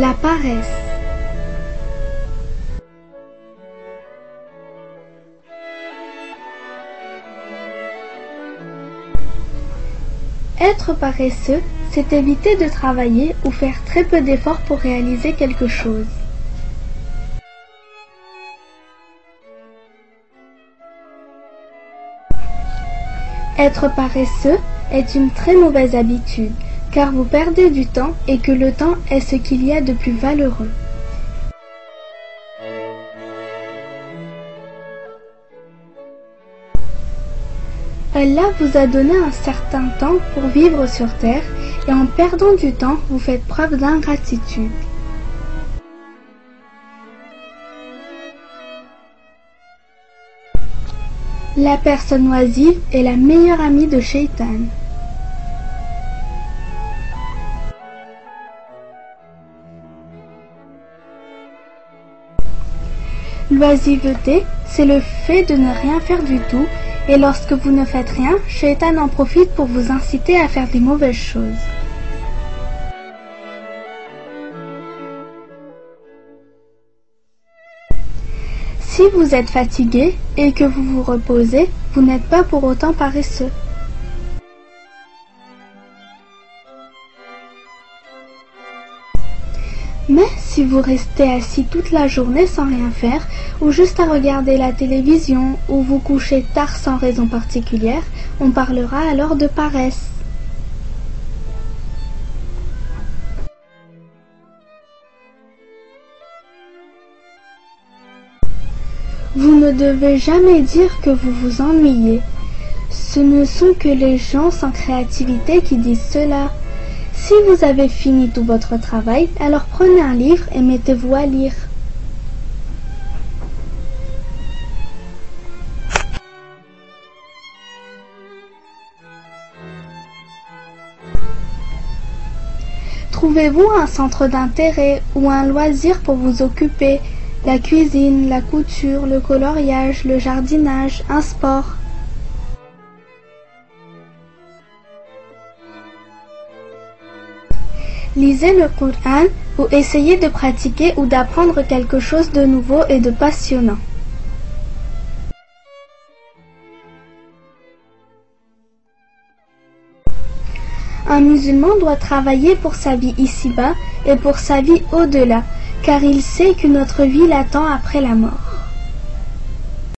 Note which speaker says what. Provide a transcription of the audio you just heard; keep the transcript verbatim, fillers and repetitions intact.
Speaker 1: La paresse. Être paresseux, c'est éviter de travailler ou faire très peu d'efforts pour réaliser quelque chose. Être paresseux est une très mauvaise habitude, car vous perdez du temps et que le temps est ce qu'il y a de plus valeureux. Allah vous a donné un certain temps pour vivre sur terre et en perdant du temps, vous faites preuve d'ingratitude. La personne oisive est la meilleure amie de Shaitan. L'oisiveté, c'est le fait de ne rien faire du tout, et lorsque vous ne faites rien, Shaitan en profite pour vous inciter à faire des mauvaises choses. Si vous êtes fatigué et que vous vous reposez, vous n'êtes pas pour autant paresseux. Mais si vous restez assis toute la journée sans rien faire, ou juste à regarder la télévision, ou vous couchez tard sans raison particulière, on parlera alors de paresse. Vous ne devez jamais dire que vous vous ennuyez. Ce ne sont que les gens sans créativité qui disent cela. Si vous avez fini tout votre travail, alors prenez un livre et mettez-vous à lire. Trouvez-vous un centre d'intérêt ou un loisir pour vous occuper, la cuisine, la couture, le coloriage, le jardinage, un sport. Lisez le Coran ou essayez de pratiquer ou d'apprendre quelque chose de nouveau et de passionnant. Un musulman doit travailler pour sa vie ici-bas et pour sa vie au-delà, car il sait qu'une autre vie l'attend après la mort.